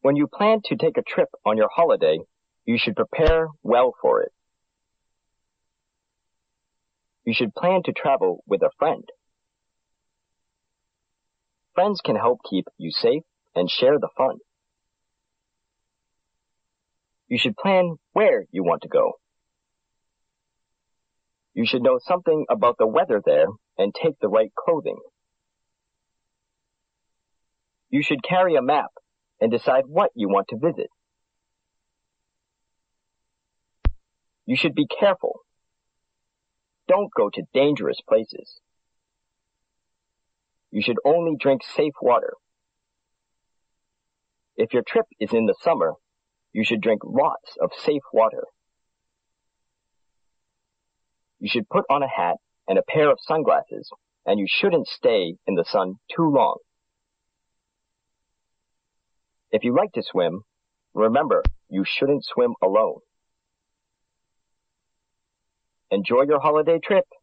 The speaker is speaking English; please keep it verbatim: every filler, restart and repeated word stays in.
When you plan to take a trip on your holiday, you should prepare well for it. You should plan to travel with a friend. Friends can help keep you safe and share the fun. You should plan where you want to go. You should know something about the weather there and take the right clothing. You should carry a map and decide what you want to visit. You should be careful. Don't go to dangerous places. You should only drink safe water. If your trip is in the summer, you should drink lots of safe water. You should put on a hat and a pair of sunglasses, and you shouldn't stay in the sun too long. If you like to swim, remember you shouldn't swim alone. Enjoy your holiday trip.